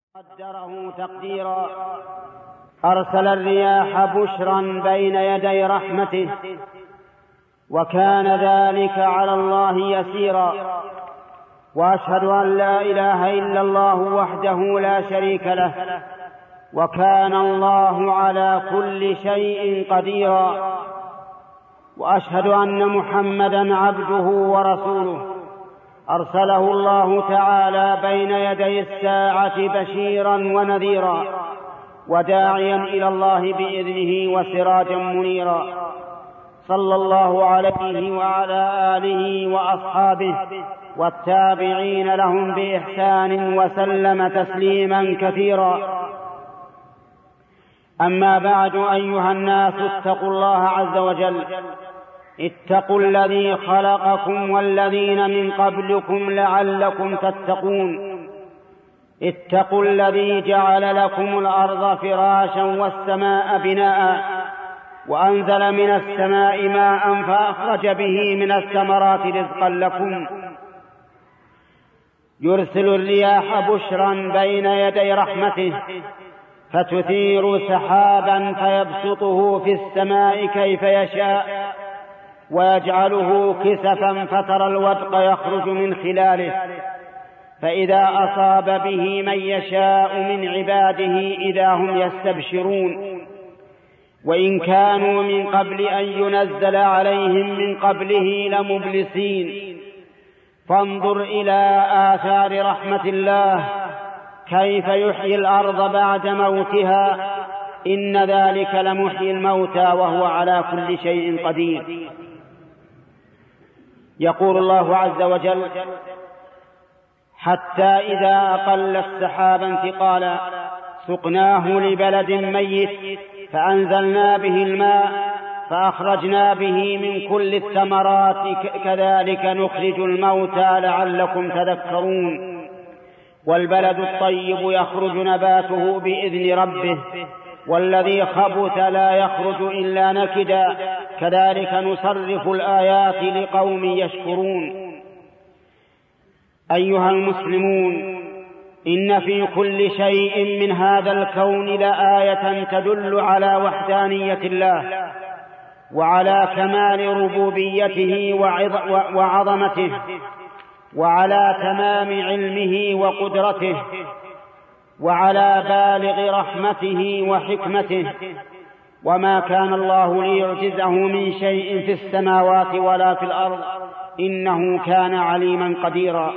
قدره تقديرا. أرسل الرياح بشرا بين يدي رحمته، وكان ذلك على الله يسيرا. وأشهد أن لا إله إلا الله وحده لا شريك له، وكان الله على كل شيء قديرا. وأشهد أن محمدا عبده ورسوله، أرسله الله تعالى بين يدي الساعة بشيرا ونذيرا، وداعيا إلى الله بإذنه وسراجا منيرا. صلى الله عليه وعلى آله وأصحابه والتابعين لهم بإحسان وسلم تسليما كثيرا. أما بعد، أيها الناس، اتقوا الله عز وجل. اتقوا الذي خلقكم والذين من قبلكم لعلكم تتقون. اتقوا الذي جعل لكم الأرض فراشا والسماء بناء، وأنزل من السماء ماء فأخرج به من الثمرات رزقا لكم. يرسل الرياح بشرا بين يدي رحمته، فتثير سحابا فيبسطه في السماء كيف يشاء، ويجعله كسفا فترى الودق يخرج من خلاله، فإذا أصاب به من يشاء من عباده إذا هم يستبشرون. وإن كانوا من قبل أن ينزل عليهم من قبله لمبلسين. فانظر إلى آثار رحمة الله، كيف يحيي الأرض بعد موتها، إن ذلك لمحيي الموتى وهو على كل شيء قدير. يقول الله عز وجل: حتى إذا أقلت سحابا ثقالا سقناه لبلد ميت فأنزلنا به الماء فأخرجنا به من كل الثمرات كذلك نخرج الموتى لعلكم تذكرون. والبلد الطيب يخرج نباته بإذن ربه، والذي خبث لا يخرج إلا نكدا، كذلك نصرف الآيات لقوم يشكرون. أيها المسلمون، إن في كل شيء من هذا الكون لآية تدل على وحدانية الله، وعلى كمال ربوبيته وعظمته، وعلى تمام علمه وقدرته، وعلى بالغ رحمته وحكمته. وما كان الله ليعجزه من شيء في السماوات ولا في الأرض، إنه كان عليما قديرا.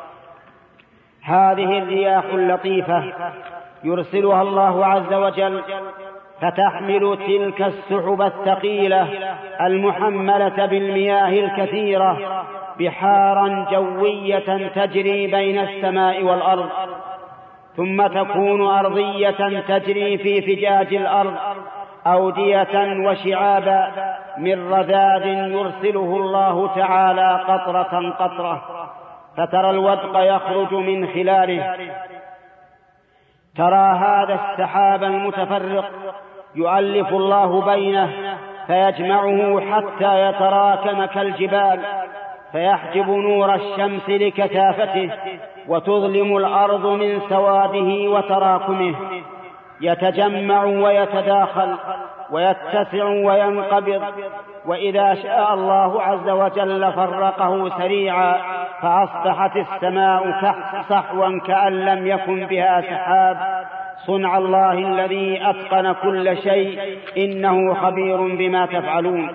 هذه الرياح اللطيفة يرسلها الله عز وجل، فتحمل تلك السحب الثقيلة المحملة بالمياه الكثيرة بحارا جوية تجري بين السماء والأرض، ثم تكون أرضية تجري في فجاج الأرض، أودية وشعابا من رذاذ يرسله الله تعالى قطرة قطرة، فترى الودق يخرج من خلاله. ترى هذا السحاب المتفرق يؤلف الله بينه فيجمعه حتى يتراكم كالجبال، فيحجب نور الشمس لكثافته، وتظلم الأرض من سواده وتراكمه. يتجمع ويتداخل ويتسع وينقبض، وإذا شاء الله عز وجل فرقه سريعا، فأصبحت السماء صحوا كأن لم يكن بها سحاب. صنع الله الذي أتقن كل شيء، إنه خبير بما تفعلون.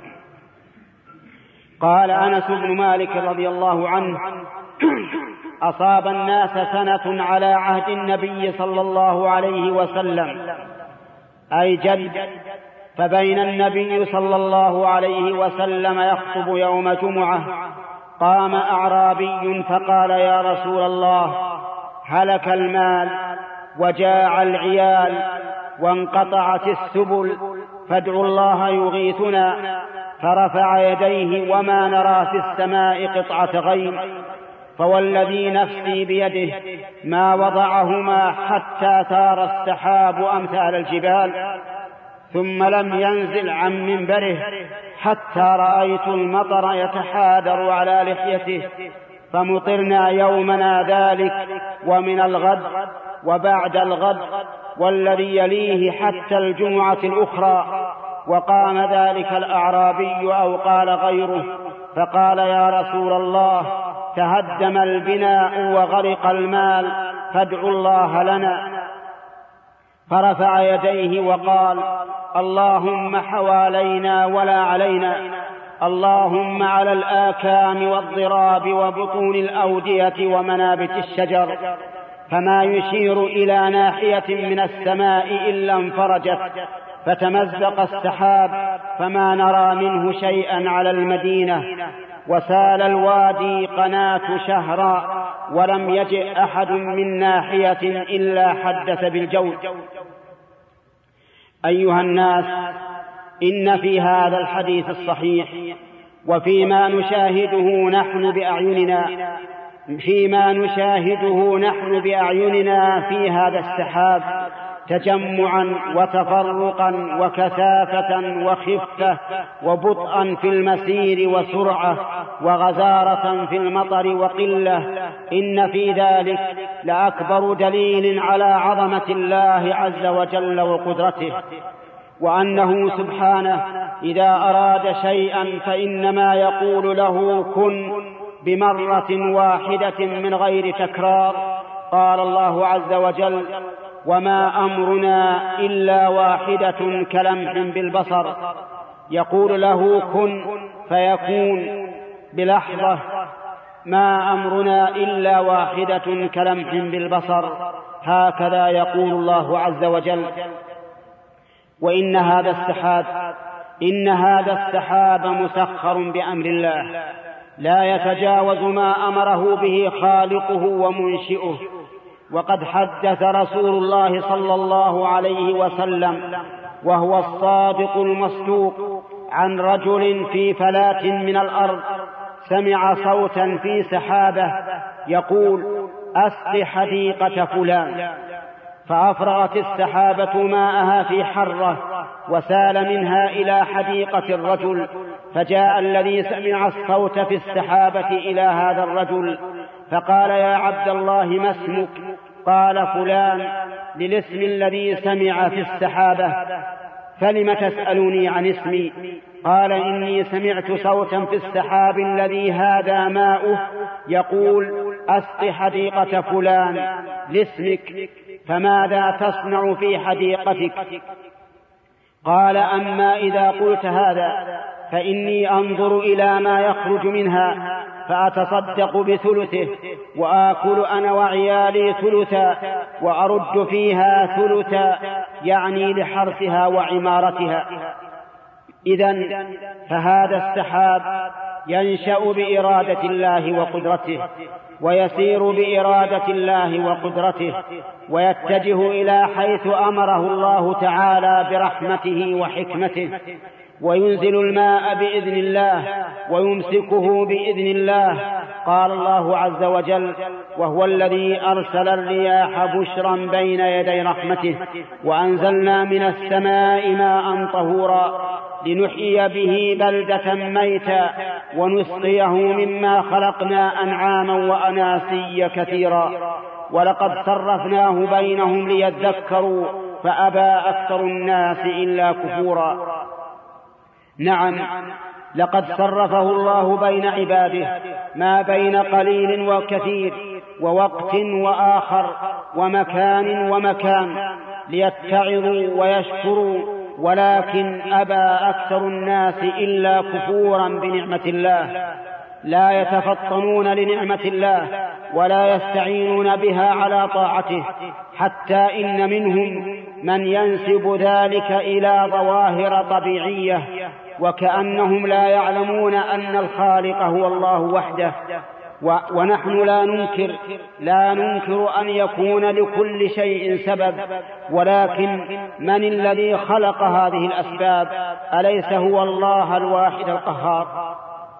قال أنس بن مالك رضي الله عنه: أصاب الناس سنة على عهد النبي صلى الله عليه وسلم، أي جد، فبين النبي صلى الله عليه وسلم يخطب يوم جمعة، قام أعرابي فقال: يا رسول الله، هلك المال وجاع العيال وانقطعت السبل، فادعوا الله يغيثنا. فرفع يديه وما نرى في السماء قطعة غيم، فوالذي نفسي بيده ما وضعهما حتى ثار السحاب أمثال الجبال، ثم لم ينزل عن منبره حتى رأيت المطر يتحادر على لحيته، فمطرنا يومنا ذلك ومن الغد وبعد الغد والذي يليه حتى الجمعة الأخرى. وقام ذلك الأعرابي أو قال غيره فقال: يا رسول الله، تهدم البناء وغرق المال، فادعوا الله لنا. فرفع يديه وقال: اللهم حوالينا ولا علينا، اللهم على الآكام والضراب وبطون الأودية ومنابت الشجر، فما يشير إلى ناحية من السماء إلا انفرجت، فتمزق السحاب فما نرى منه شيئا على المدينة، وسال الوادي قناة شهرا، ولم يجئ أحد من ناحية إلا حدث بالجود. أيها الناس، إن في هذا الحديث الصحيح وفيما نشاهده نحن بأعيننا في هذا السحاب تجمعا وتفرقا وكثافة وخفة وبطئا في المسير وسرعة وغزارة في المطر وقلة، إن في ذلك لأكبر دليل على عظمة الله عز وجل وقدرته، وأنه سبحانه إذا أراد شيئا فإنما يقول له كن بمرة واحدة من غير تكرار. قال الله عز وجل: وما أمرنا إلا واحدة كلمح بالبصر، يقول له كن فيكون بلحظة. ما أمرنا إلا واحدة كلمح بالبصر، هكذا يقول الله عز وجل. وإن هذا السحاب مسخر بأمر الله، لا يتجاوز ما أمره به خالقه ومنشئه. وقد حدث رسول الله صلى الله عليه وسلم وهو الصادق المصدوق عن رجل في فلاة من الأرض سمع صوتا في سحابة يقول: أسق حديقة فلان، فأفرغت السحابة ماءها في حرة وسال منها إلى حديقة الرجل، فجاء الذي سمع الصوت في السحابة إلى هذا الرجل فقال: يا عبد الله، ما اسمك؟ قال: فلان، للاسم الذي سمع في السحابة. فلم تسألني عن اسمي؟ قال: إني سمعت صوتا في السحاب الذي هذا ماؤه يقول: أسق حديقة فلان، لاسمك، فماذا تصنع في حديقتك؟ قال: أما إذا قلت هذا فإني أنظر إلى ما يخرج منها فأتصدق بثلثه، وآكل أنا وعيالي ثلثا، وأرد فيها ثلثا، يعني لحرثها وعمارتها. إذن فهذا السحاب ينشأ بإرادة الله وقدرته، ويسير بإرادة الله وقدرته، ويتجه إلى حيث أمره الله تعالى برحمته وحكمته، وينزل الماء بإذن الله ويمسكه بإذن الله. قال الله عز وجل: وهو الذي أرسل الرياح بشرا بين يدي رحمته، وأنزلنا من السماء ماء طهورا لنحيي به بلدة ميتا ونسقيه مما خلقنا أنعاما وأناسيا كثيرا، ولقد صرفناه بينهم ليذكروا فأبى أكثر الناس إلا كفورا. نعم، لقد صرفه الله بين عباده ما بين قليل وكثير، ووقت وآخر، ومكان ومكان، ليتعظوا ويشكروا، ولكن أبى أكثر الناس إلا كفورا بنعمة الله. لا يتفطنون لنعمة الله ولا يستعينون بها على طاعته، حتى إن منهم من ينسب ذلك إلى ظواهر طبيعية، وكأنهم لا يعلمون أن الخالق هو الله وحده. ونحن لا ننكر أن يكون لكل شيء سبب، ولكن من الذي خلق هذه الأسباب؟ أليس هو الله الواحد القهار؟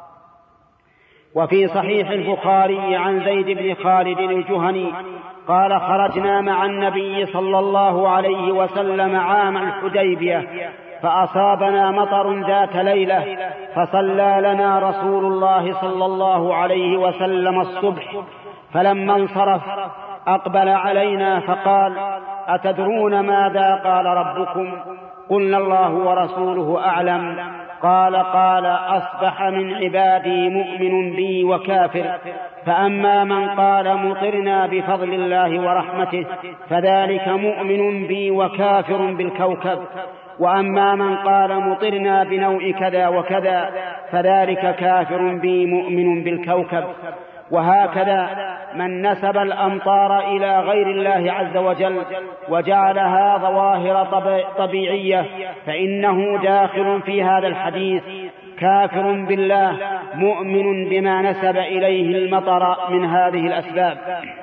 وفي صحيح البخاري عن زيد بن خالد الجهني قال: خرجنا مع النبي صلى الله عليه وسلم عام الحديبية فأصابنا مطر ذات ليلة، فصلى لنا رسول الله صلى الله عليه وسلم الصبح، فلما انصرف أقبل علينا فقال: أتدرون ماذا قال ربكم؟ قلنا: الله ورسوله أعلم. قال: أصبح من عبادي مؤمن بي وكافر، فأما من قال مطرنا بفضل الله ورحمته فذلك مؤمن بي وكافر بالكوكب، وأما من قال مطرنا بنوع كذا وكذا فذلك كافر بي مؤمن بالكوكب. وهكذا من نسب الأمطار إلى غير الله عز وجل وجعلها ظواهر طبيعية فإنه داخل في هذا الحديث، كافر بالله مؤمن بما نسب إليه المطر من هذه الأسباب.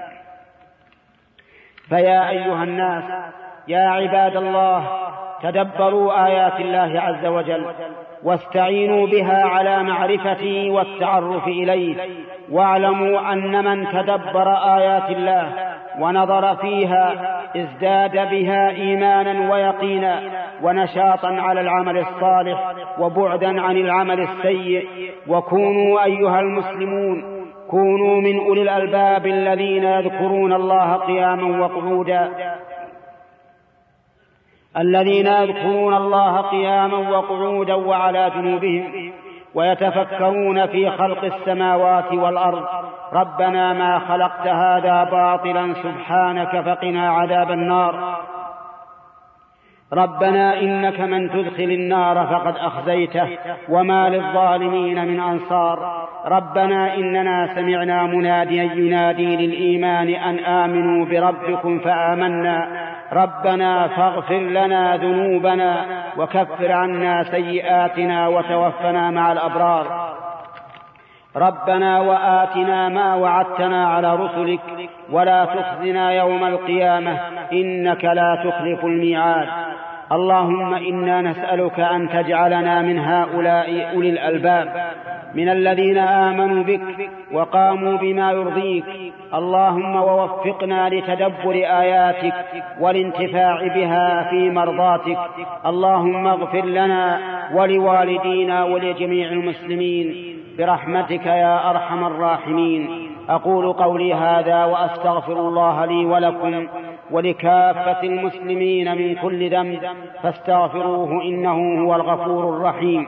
فيا أيها الناس، يا عباد الله، تدبروا آيات الله عز وجل واستعينوا بها على معرفته والتعرف إليه، واعلموا أن من تدبر آيات الله ونظر فيها ازداد بها إيمانا ويقينا ونشاطا على العمل الصالح وبعدا عن العمل السيء. وكونوا أيها المسلمون، كونوا من أولي الألباب الذين يذكرون الله قياما وقعودا وعلى جنوبهم، ويتفكرون في خلق السماوات والأرض. ربنا ما خلقت هذا باطلا سبحانك فقنا عذاب النار. ربنا إنك من تدخل النار فقد أخزيته وما للظالمين من أنصار. ربنا إننا سمعنا مناديا ينادي للإيمان أن آمنوا بربكم فآمنا. ربنا فاغفر لنا ذنوبنا وكفر عنا سيئاتنا وتوفنا مع الأبرار. ربنا وآتنا ما وعدتنا على رسلك ولا تخزنا يوم القيامة إنك لا تخلف الميعاد. اللهم إنا نسألك أن تجعلنا من هؤلاء أولي الألباب، من الذين آمنوا بك وقاموا بما يرضيك. اللهم ووفقنا لتدبر آياتك والانتفاع بها في مرضاتك. اللهم اغفر لنا ولوالدينا ولجميع المسلمين برحمتك يا أرحم الراحمين. أقول قولي هذا وأستغفر الله لي ولكم ولكافة المسلمين من كل ذنب فاستغفروه إنه هو الغفور الرحيم.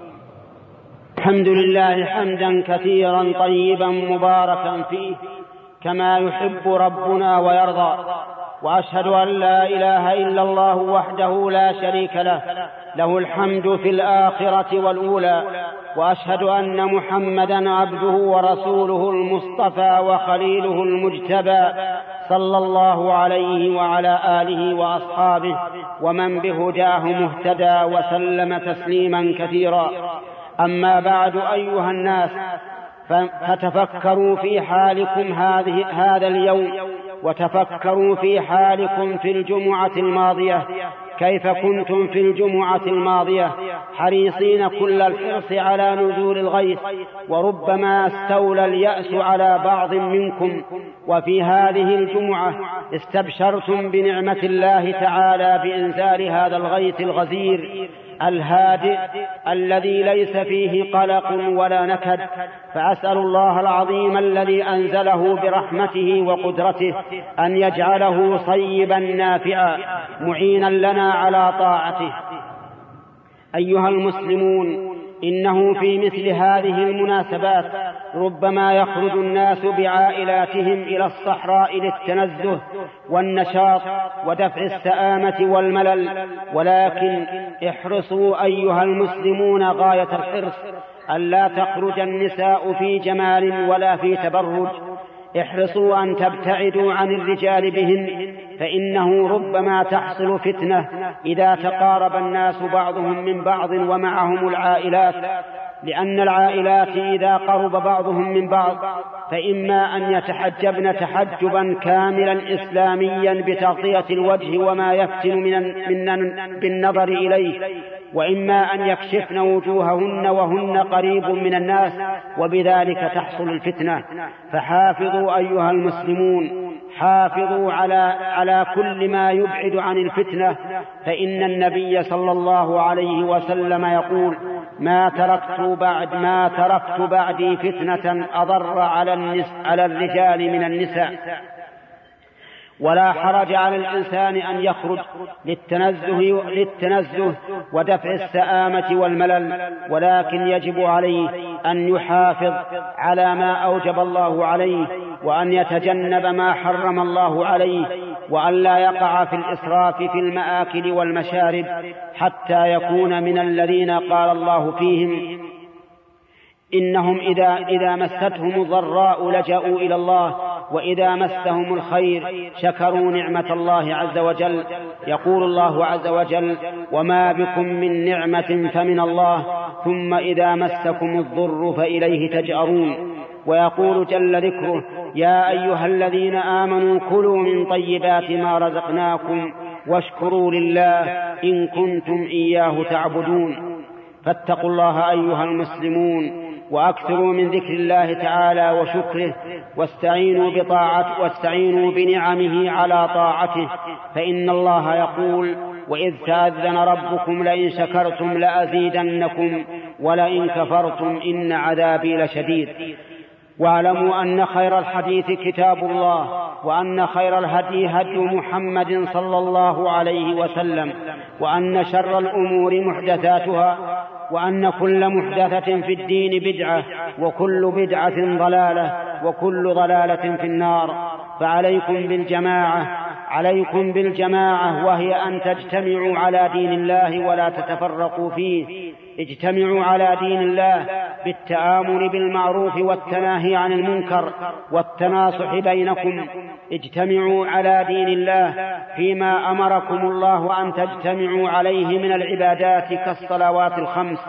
الحمد لله حمدا كثيرا طيبا مباركا فيه كما يحب ربنا ويرضى، وأشهد أن لا إله إلا الله وحده لا شريك له، له الحمد في الآخرة والأولى، وأشهد أن محمدا عبده ورسوله المصطفى وخليله المجتبى صلى الله عليه وعلى آله وأصحابه ومن بهداه مهتدى وسلم تسليما كثيرا. أما بعد أيها الناس، فتفكروا في حالكم هذا اليوم، وتفكروا في حالكم في الجمعة الماضية. كيف كنتم في الجمعة الماضية؟ حريصين كل الحرص على نزول الغيث، وربما استولى اليأس على بعض منكم، وفي هذه الجمعة استبشرتم بنعمة الله تعالى بإنزال هذا الغيث الغزير الهادئ الذي ليس فيه قلق ولا نكد. فأسأل الله العظيم الذي أنزله برحمته وقدرته أن يجعله صيبا نافعا معينا لنا على طاعته. أيها المسلمون، إنه في مثل هذه المناسبات ربما يخرج الناس بعائلاتهم إلى الصحراء للتنزه والنشاط ودفع السآمة والملل، ولكن احرصوا أيها المسلمون غاية الحرص ألا تخرج النساء في جمال ولا في تبرج. احرصوا أن تبتعدوا عن الرجال بهن، فإنه ربما تحصل فتنة إذا تقارب الناس بعضهم من بعض ومعهم العائلات، لأن العائلات إذا قرب بعضهم من بعض فإما أن يتحجبن تحجبا كاملا إسلاميا بتغطية الوجه وما يفتن بالنظر إليه، وإما أن يكشفن وجوههن وهن قريب من الناس، وبذلك تحصل الفتنة. فحافظوا أيها المسلمون، حافظوا على كل ما يبعد عن الفتنة، فإن النبي صلى الله عليه وسلم يقول: ما تركت بعدي فتنة أضر على الرجال من النساء. ولا حرج على الإنسان أن يخرج للتنزه ودفع السآمة والملل، ولكن يجب عليه أن يحافظ على ما أوجب الله عليه، وأن يتجنب ما حرم الله عليه، وأن لا يقع في الإسراف في المآكل والمشارب، حتى يكون من الذين قال الله فيهم: إنهم إذا مستهم الضراء لجأوا إلى الله، وإذا مسهم الخير شكروا نعمة الله عز وجل. يقول الله عز وجل: وما بكم من نعمة فمن الله، ثم إذا مسكم الضر فإليه تجأرون. ويقول جل ذكره: يا أيها الذين آمنوا كلوا من طيبات ما رزقناكم واشكروا لله إن كنتم إياه تعبدون. فاتقوا الله أيها المسلمون، وأكثروا من ذكر الله تعالى وشكره، واستعينوا بنعمه على طاعته، فإن الله يقول: وإذ تأذن ربكم لئن شكرتم لأزيدنكم ولئن كفرتم إن عذابي لشديد. واعلموا أن خير الحديث كتاب الله، وأن خير الهدي هدي محمد صلى الله عليه وسلم، وأن شر الأمور محدثاتها، وأن كل محدثة في الدين بدعة، وكل بدعة ضلالة، وكل ضلالة في النار. عليكم بالجماعة، وهي أن تجتمعوا على دين الله ولا تتفرقوا فيه. اجتمعوا على دين الله بالتآمر بالمعروف والتناهي عن المنكر والتناصح بينكم. اجتمعوا على دين الله فيما أمركم الله أن تجتمعوا عليه من العبادات كالصلوات الخمس.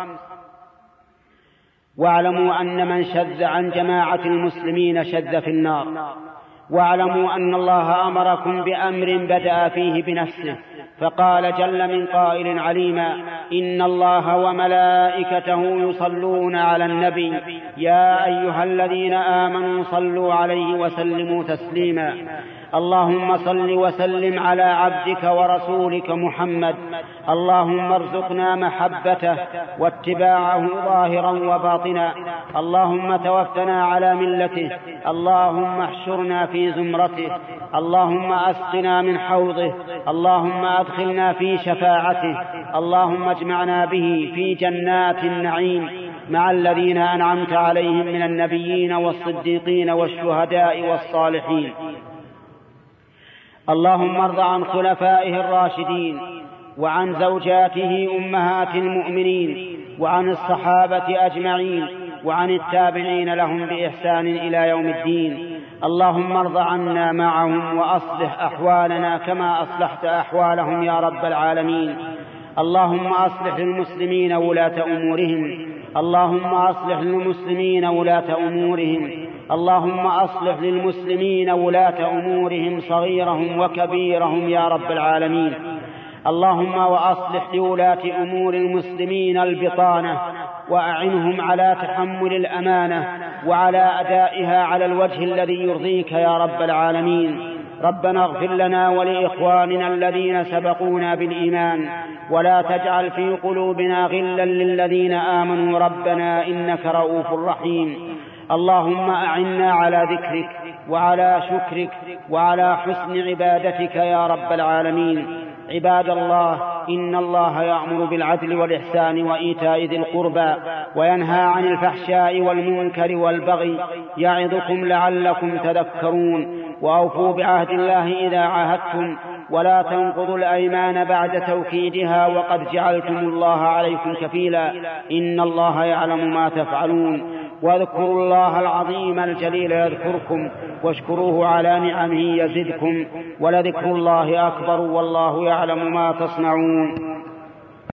واعلموا أن من شذ عن جماعة المسلمين شذ في النار. واعلموا أن الله أمركم بأمر بدأ فيه بنفسه، فقال جل من قائل عليما: إن الله وملائكته يصلون على النبي يا أيها الذين آمنوا صلوا عليه وسلموا تسليما. اللهم صل وسلم على عبدك ورسولك محمد. اللهم ارزقنا محبته واتباعه ظاهرا وباطنا. اللهم توفنا على ملته. اللهم احشرنا في زمرته. اللهم اسقنا من حوضه. اللهم ادخلنا في شفاعته. اللهم اجمعنا به في جنات النعيم مع الذين أنعمت عليهم من النبيين والصديقين والشهداء والصالحين. اللهم ارض عن خلفائه الراشدين، وعن زوجاته أمهات المؤمنين، وعن الصحابة أجمعين، وعن التابعين لهم بإحسان إلى يوم الدين. اللهم ارض عنا معهم، وأصلح أحوالنا كما أصلحت أحوالهم يا رب العالمين. اللهم أصلح للمسلمين ولاة أمورهم. اللهم أصلح للمسلمين ولاة أمورهم. اللهم أصلح للمسلمين ولاة أمورهم صغيرهم وكبيرهم يا رب العالمين. اللهم وأصلح لولاة أمور المسلمين البطانة، وأعنهم على تحمل الأمانة وعلى أدائها على الوجه الذي يرضيك يا رب العالمين. ربنا اغفر لنا ولإخواننا الذين سبقونا بالإيمان، ولا تجعل في قلوبنا غلا للذين آمنوا ربنا إنك رؤوف رحيم. اللهم أعنا على ذكرك وعلى شكرك وعلى حسن عبادتك يا رب العالمين. عباد الله، إن الله يأمر بالعدل والإحسان وإيتاء ذي القربى، وينهى عن الفحشاء والمنكر والبغي، يعظكم لعلكم تذكرون. وأوفوا بعهد الله إذا عاهدتم، ولا تنقضوا الأيمان بعد توكيدها، وقد جعلتم الله عليكم كفيلا، إن الله يعلم ما تفعلون. واذكروا الله العظيم الجليل يذكركم، واشكروه على نعمه يزدكم، ولذكر الله أكبر، والله يعلم ما تصنعون.